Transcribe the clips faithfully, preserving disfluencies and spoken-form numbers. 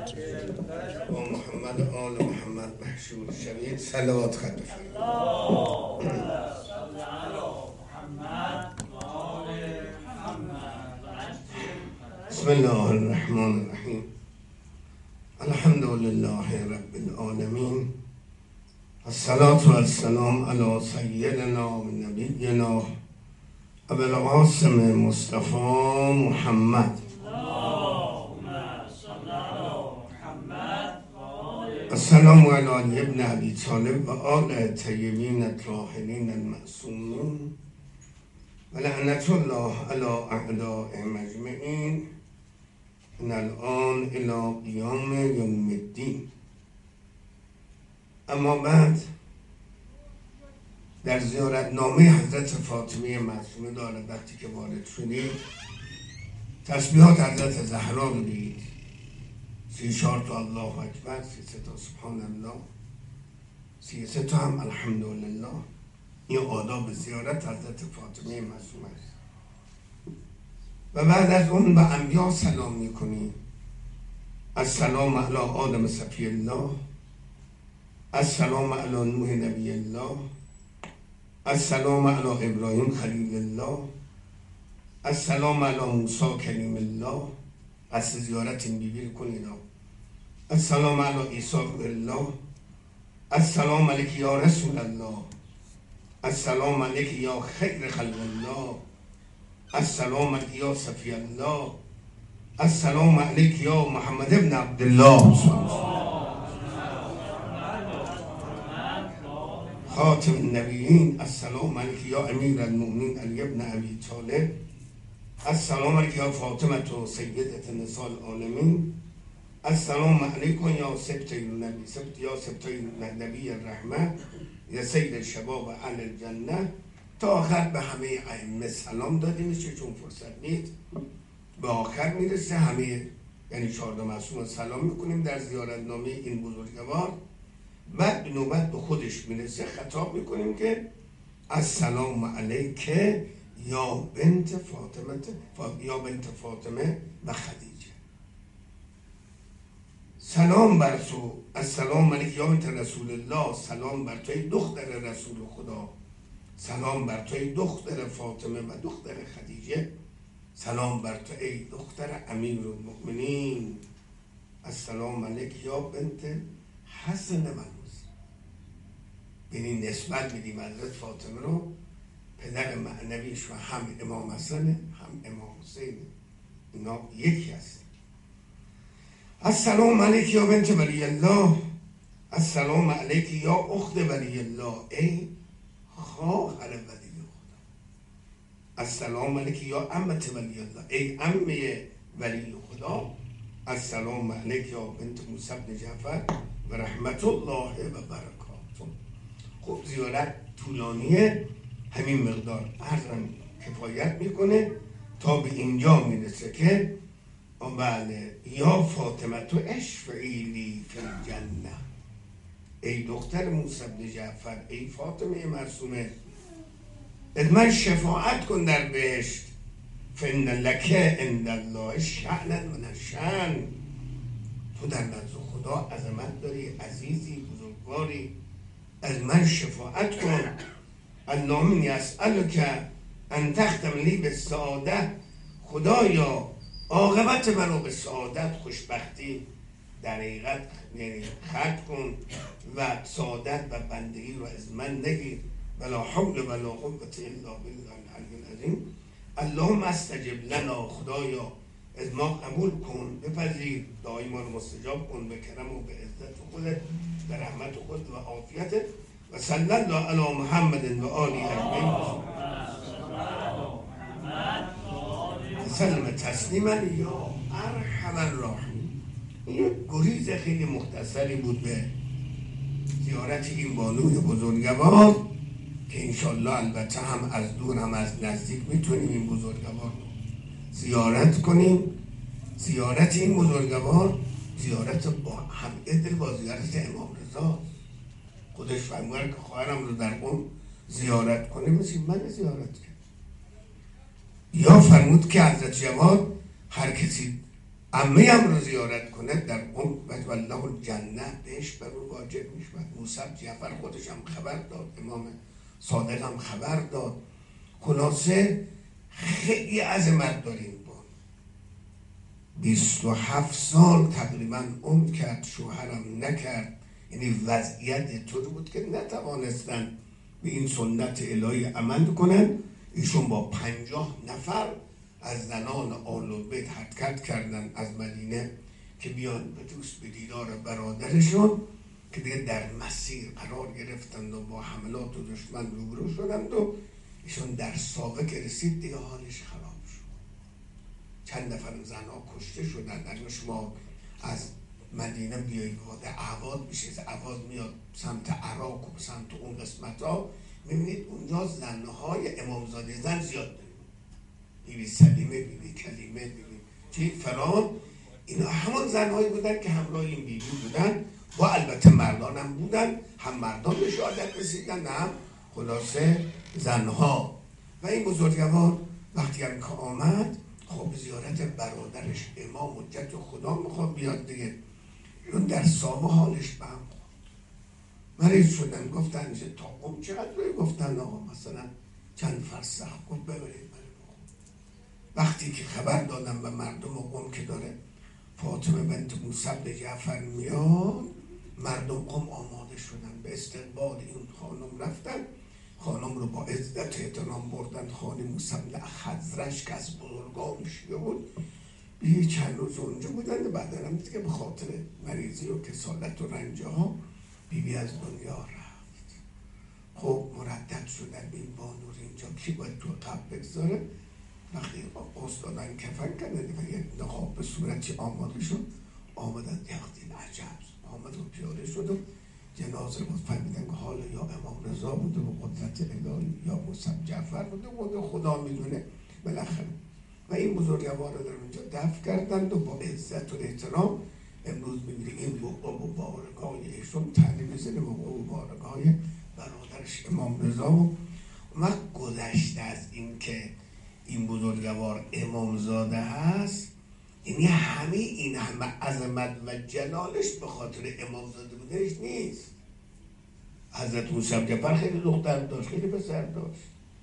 با محمد آل محمد محشور شوید. صلوات خط بسم الله الرحمن الرحیم. الحمد لله رب العالمین. الصلاة والسلام علی سیدنا و نبینا ابو القاسم مصطفی محمد. السلام علی ابن ابی طالب و آل طیبین الطاهرین المعصومین و لعنت الله علی اعداء مجمعین من الان الی قیام یوم الدین. اما بعد، در زیارتنامه حضرت فاطمه معصومه دارد وقتی که وارد شدید تسبیحات حضرت زهرا رو بگید. سی چهار تا الله اکبر، سی سه تا سبحان الله، سی سه تا هم الحمدلله. این آداب زیارت حضرت فاطمه معصومه است. و بعد از اون به انبیا سلام میکنی. السلام علی آدم صفی الله، السلام علی نوح نبی الله، السلام علی ابراهیم خلیل الله، السلام علی موسی کلیم الله. قصد زیارت این بیبی کنید. السلام علی عیسی روح الله، السلام علیک یا رسول الله، السلام علیک یا خیر خلق الله، السلام علیک یا صفی الله، السلام علیک یا محمد ابن عبدالله خاتم النبیین. السلام علیک یا امیر المؤمنین علی ابن ابی طالب، السلام علیک یا فاطمه سیدة نساء العالمین، السلام علیکم یا سبط النبی سبط یا سبط نبی الرحمه یا سید الشباب اهل الجنه. تا آخر به همه ائمه سلام دادیم چون فرصت نیست. به آخر میرسه همه، یعنی چهارده معصوم سلام میکنیم در زیارتنامه این بزرگوار. بعد به نوبت به خودش میرسه خطاب میکنیم که السلام علیک یا بنت فاطمه فا... یا بنت فاطمه و خدیجه. سلام بر تو. السلام علیک یا بنت رسول الله. سلام بر توی دختر رسول خدا. سلام بر توی دختر فاطمه و دختر خدیجه. سلام بر تو ای دختر امیر المؤمنین. السلام علیک یا بنت حسن و حسین. یعنی نسبت میدیم حضرت فاطمه رو پدر معنویش و هم امام حسن هم امام حسین، اینا یکی هست. السلام علیک یا بنت ولی الله. السلام علیک یا اخت ولی الله، ای خواهر ولی خدا. السلام علیک یا عمت ولی الله، ای عمه ولی خدا. السلام علیک یا بنت موسی بن جعفر و رحمت الله و برکاته. خب زیارت طولانیه، همین مقدار عرضم کفایت میکنه تا به اینجا میرسه که بله یا فاطمه تو اشفعی لی فی الجنه، ای دختر موسی بن جعفر، ای فاطمه معصومه، از من شفاعت کن در بهشت. فإن لک عند الله شأنا من الشأن. تو در نزد خدا عظمت داری، عزیزی، بزرگواری، از من شفاعت کن. اللهم یسألک ان تختم لی بالسعادة. خدایا عاقبت منو به سعادت، خوشبختی در حقیقت یعنی ختم کن و سعادت و بندگی رو از من نگیر. ولا حول ولا قوة الا بالله العلی العظیم. اللهم استجب لنا. خدایا از ما قبول کن، بپذیر، دعای ما رو مستجاب کن به کرم و به عزت خودت، به رحمت خود و عافیتت. و صلی الله علی محمد و آله اجمعین سلم تسلیما یا ارحم الراحمین. این گریز خیلی مختصری بود به زیارت این بانوی بزرگوار که انشالله البته هم از دور هم از نزدیک میتونیم این بزرگوار رو زیارت کنیم. زیارت این بزرگوار زیارت با هم ادل با زیارت امام رضا. خودش فرموده که خواهرم رو در اون زیارت کنه مثل من زیارت کرد. یا فرمود که حضرت جواد هر کسی عمه هم رو زیارت کنه در اون و الله الجنه بهش بر اون واجب میشه. موسی جعفر خودش هم خبر داد، امام صادق هم خبر داد. خلاصه خیلی عظمت داریم. بیست و هفت سال تقریبا عمر کرد، شوهرم نکرد. یعنی وضعیت طوری بود که نتوانستن به این سنت الهی عمل کنن. ایشون با پنجاه نفر از زنان آل بیت حرکت کردن از مدینه که بیان به دوست به دیدار برادرشون، که دیگه در مسیر قرار گرفتند و با حملات و دشمن روبرو شدند و ایشون در ساقه که رسید دیگه حالش خراب شد. چند نفر زنها کشته شدند. اگر شما از مدینه بیایید وارد اعواد میشه، اعواد میاد سمت عراق و سمت اون قسمت ها، میبینید اونجا زنهای امامزاده زن زیاد داریم. بیبی سلیمه، بیبی کلیمه، بیبی چی فران، اینا همون زنهایی بودن که همراه این بیبی بودن و البته مردان هم بودن. هم مردان به شهادت رسیدن، هم خلاصه زنها. و این بزرگوار وقتی هم که آمد، خب زیارت برادرش امام حجت خدا میخواد بیاد دیگه. اون در سامه حالش به هم خورد، مریض شدن. گفتن میشه تا قم چقدر روی؟ گفتن آقا مثلا چند فرسخ. گفت ببرید برای بخون. وقتی که خبر دادن به مردم قم که داره فاطمه بنت موسی بن جعفر میاد، مردم قم آماده شدن به استقبال این خانم. رفتن خانم رو با عزت احترام بردن خانه موسی بن خزرج که از بزرگان شیعه بود. یه چند روز اونجا بودن و بعد هم دیگه به خاطر مریضی و کسالت و رنج ها بیبی از دنیا رفت. خب مردد شدن به این بانور اینجا کی باید تو قبل بگذاره. وقتی استادان کفن کردن و یه نقاب به صورتی آماده شد، آمدن یختین عجب آمد و پیاده شد و جنازه بود. فهمیدن که حالا یا امام رضا بوده و قدرت الهی یا موسی جعفر بوده و خدا میدونه بالاخره. و این بزرگوار رو در اونجا دفن کردند و با عزت و احترام. امروز می‌بینید این بقعه و بارگاه ایشون تعلیم می‌زنه، بقعه و بارگاه برادرش امام رضا. و وقت گذشته از این که این بزرگوار امامزاده هست، یعنی همه این همه عظمت و جلالش به خاطر امامزاده بودنش نیست. حضرت موسی جعفر خیلی دختر داشت، خیلی پسر داشت.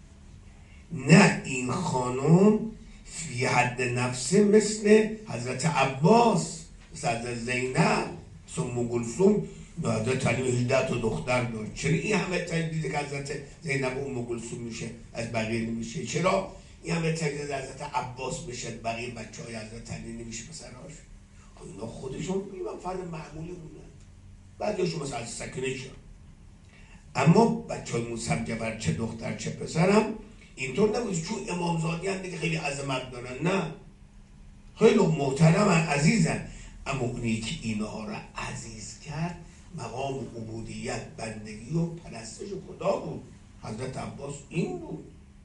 نه، این خانم فی حد نفسه مثل حضرت عباس، مثل حضرت زینب، ام کلثوم. حضرت علی هجده تا دختر داشت. چرا این همه تجدید که حضرت زینب و ام کلثوم میشه از بقیه نمیشه؟ چرا این همه تجدید حضرت عباس میشه بقیه بچه های حضرت علی نمیشه پسراش؟ اینا خودشون بیمن فرد معمولی بودن، بعدشون مثل از سکنه شد. اما بچه های موسی جعفر چه دختر چه پسرم اینطور نبود چون امامزادی هم دیگه خیلی عظمت دارن. نه، خیلی محترمن، عزیزن. اما اونی که اینها را عزیز کرد مقام عبودیت، بندگی و پرستش خدا بود. حضرت عباس این بود،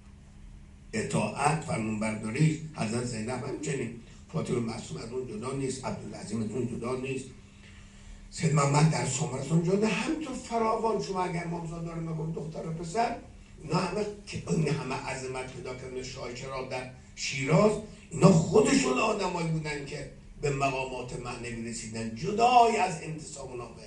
اطاعت، فرمانبرداری. حضرت زینب همچنین. فاطمه معصومه از اون جدا نیست، عبدالعظیم از اون جدا نیست، سید محمد در سامر از اون جدا. همینطور فراوان. شما اگر امامزاده رو نگم دختر و پسر، اینا همه که این همه عظمت پیدا کردن. شاه چراغ در شیراز، اینا خودشون آدمایی بودن که به مقامات معنوی رسیدن جدای از انتساب اونا به.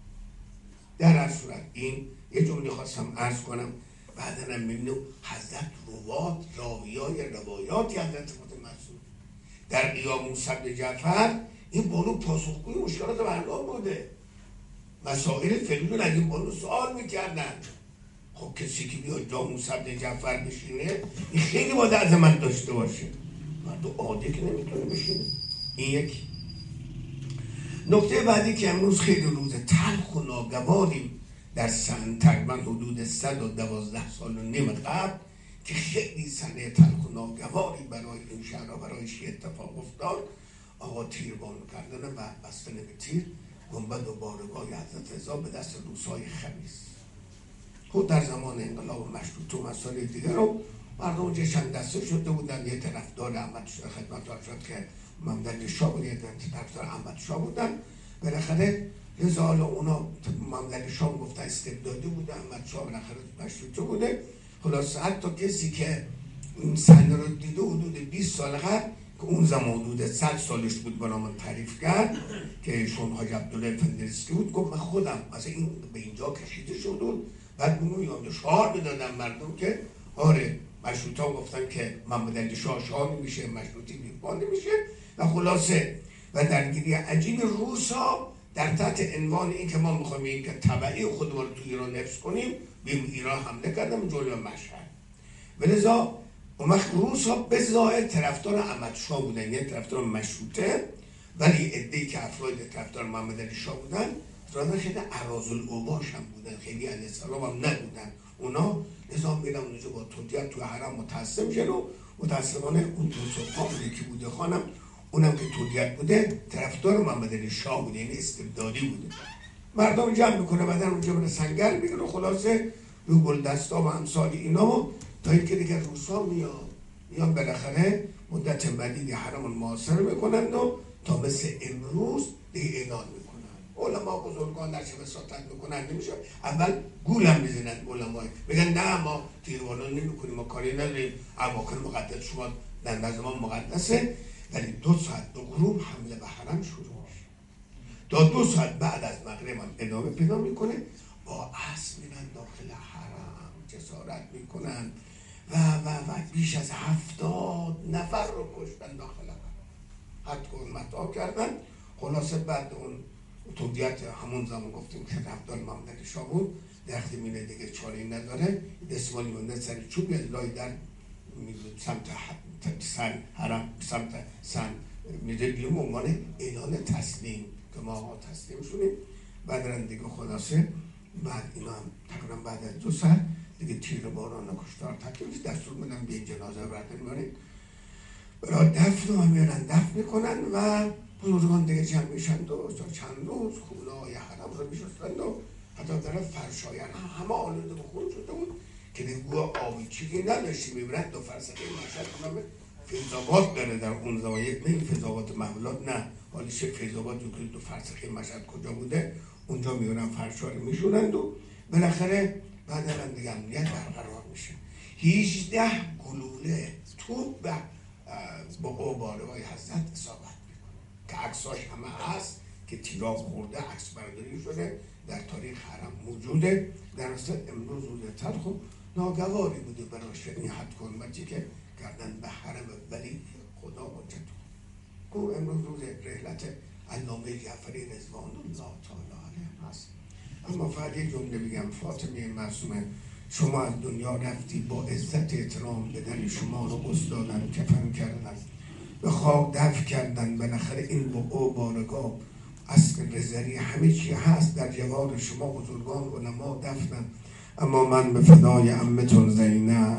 در هر صورت این یه جمله خواستم عرض کنم. بعدن هم میبینیم حضرت روات راویای روایاتی حضرت فاطمه معصومه در قیام موسی بن جعفر. این بانو پاسخگوی مشکلات مردم بوده. مسائل فقهی از این بانو سوال میکردن. خب کسی که بیاد جا موسی بن جعفر بشینه، این خیلی باید عظمت داشته باشه. مردم عادی که نمیتونه بشینه. این یکی. نکته بعدی که امروز خیلی روز تلخ و ناگواری در سن تقریبا حدود صد و دوازده سال و نیم قبل که خیلی سنه تلخ و ناگواری برای این شهر و برای شیعه اتفاق افتاد. آقا تیربان کردن و بستن به تیر گنبد و بارگاه حضرت رضا به دست روسای خبیث. خود در زمان انقلاب مشروطه و مسائل دیگر رو مردم جشن دسته شده بودن. یه طرفدار احمد شاه خدمت ارشاد که ممدد شاه بود، یه طرفدار احمد شاه بودن. بالاخره رضا اونا ممدد شاه گفته استبدادی بوده، احمد شاه بالاخره مشروطه بوده. خلاص حتی کسی که این صحنه رو دیده حدود بیست سال قبل که اون زمان حدود صد سالش بود برای من تعریف کرد که ایشون حاج عبدالله فندرسکی بود. گفت من خودم مثلا این به اینجا کشیده شد بود، بعد میگم شعار میدادم مردم که آره مشروطه ها گفتن که محمد علی شاه شاه نمیشه، مشروطی بیپا نمیشه و خلاصه و درگیری عجیب روس ها در تحت عنوان این که ما میخوایم این که تبعی خودمون رو تو ایران حفظ کنیم بیم ایران حمله کردم جلوی مشهد. ولذا اون وقت روس ها به ظاهر طرفدار احمد شاه بودن، یعنی طرفدار مشروطه، ولی عده‌ای که افراد طرفدار محمد علی شاه بودن افراد خیلی اراذالاوباش هم بودن، خیلی علیه السلام هم نبودن اونا. نظام میرم اونجا با توطیت تو حرم متعصب میشن و متاسفانه اون دو سلطان که بوده خانم اونم که توطیت بوده طرفدار محمد علی شاه بوده، یعنی استبدادی بوده. مردم جمع میکنه بعدن اونجا برای سنگر میگن و خلاصه رو گلدستا و امثال اینا تا اینکه دیگه روسا میاد میان بالاخره مدت مدیدی حرم المعاصره میکنند و تا مثل امروز دیگه اعلان میکنن. علما بزرگان در چه وساطت میکنن نمیشه، اول گولم میزنن علما میگن نه ما تیروانان نمیکنیم، ما کاری نداریم، اماکن مقدس شما در نظر ما مقدسه. ولی دو ساعت دو غروب حمله به حرم شروع میشه، تا دو ساعت بعد از مغرب هم ادامه پیدا میکنه. با اسب میرن داخل حرم جسارت میکنن و و و بیش از هفتاد نفر رو کشتن داخل حرم، حتی متا کردن. خلاصه بعد اون توطیت همون زمان گفتیم که رفتار محمد علی شاه بود، درخت میره دیگه چاره نداره، دستمالی مونده سر چوب لای در سمت سن حرم سمت سن میده بیرون به عنوان اعلان تسلیم که ما تسلیم شدیم. بعد دیگه خلاصه بعد اینا هم تقریبا بعد از دو ساعت دیگه تیر باران و کشتار تکلیف دستور میدن به جنازه بردن میبرن برای دفن و میرن دفن میکنن و بزرگان دیگه جمع میشن و چند روز خونه‌های حرم رو میشستن و حتی در فرشاین همه آلوده به خون شده بود که نگوه آبی چیزی نداشتی میبرن دو فرسخه مشهد کنم فیضاباد داره در اون زوایت، نه این فیضاباد محولات نه، حالی چه فیضاباد که دو فرسخه مشهد کجا بوده اونجا میبرن فرشا رو میشونند و بالاخره بعد هم دیگه امنیت برقرار میشه. هجده گلوله توپ به با قباره های حضرت اصابت میکنه که عکساش همه هست که تیراب خورده، عکس برداری شده در تاریخ حرم موجوده. در اصل امروز روز تلخ و ناگواری بوده برای شریعت کنمتی که کردن به حرم ولی خدا حجت کو. امروز روز رحلت علامه جعفری رضوان الله تعالی علیه هست. اما فقط یک جمله بگم، فاطمه معصومه شما از دنیا رفتی با عزت احترام به در شما رو غسل دادن، کفن کردن، به خاک دفن کردن، بالاخره این بقع بارگاه اصل رزری همه چی هست در جوار شما بزرگان علما دفنن. اما من به فدای عمتون زینب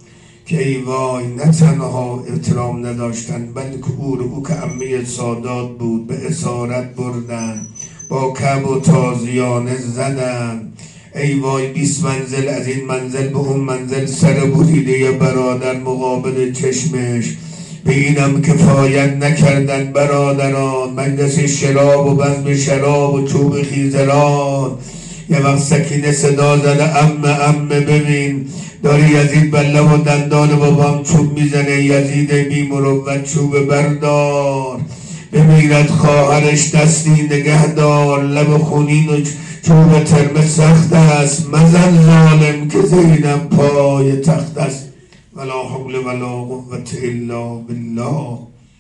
که ای وای نه تنها احترام نداشتن بلکه او رو او که عمه سادات بود به اسارت بردن، با کب و تازیانه زدن. ای وای بیست منزل از این منزل به اون منزل سر بریده برادر مقابل چشمش، به اینم کفایت نکردن برادران، مجلس شراب و بزم شراب و چوب خیزران. یه وقت سکینه صدا زده عمه عمه ببین داری یزید بله و دندان بابام چوب میزنه، یزید بی مروت چوب بردار، بمیرد خواهرش دستی نگهدار، لب خونین و چوب ترمه سخت است، مزن ظالم که زینب پای تخت است. ولا حول ولا قوة الا بالله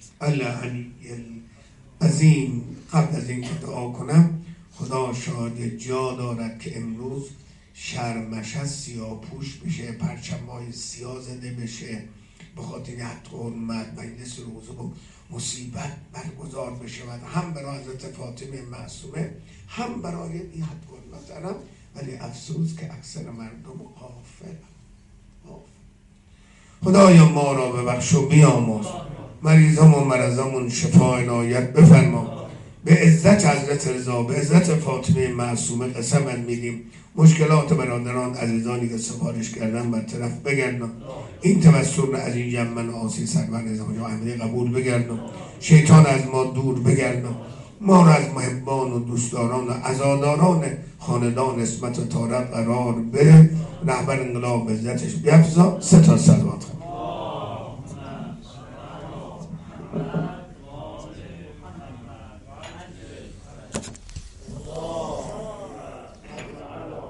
العلی العظیم. قبل از این که دعا کنم، خدا شاهد جا دارد که امروز شهر مشهد سیاه پوش بشه، پرچم‌های سیاه زده بشه، به خاطر حتی حرمت مجلس روزه و مصیبت برگزار بشه و هم برای حضرت فاطمه معصومه هم برای این حد حرمت. ولی افسوس که اکثر مردم غافل. خدایا ما را ببخش و بیامرز، مریضم و مرضمون شفا عنایت بفرما. به عزت حضرت رضا، به عزت فاطمه معصومه قسم میدیم مشکلات برادران عزیزانی که سفارش کردن برطرف بگردن، این توسل از این جمع آسی سرور نظام احمدی قبول بگردن، شیطان از ما دور بگردن، ما را از محبان و دوستداران و عزاداران خاندان اسمت و طارق قرار بده، رهبر انقلاب عزتش بیفزا. سه تا صلوات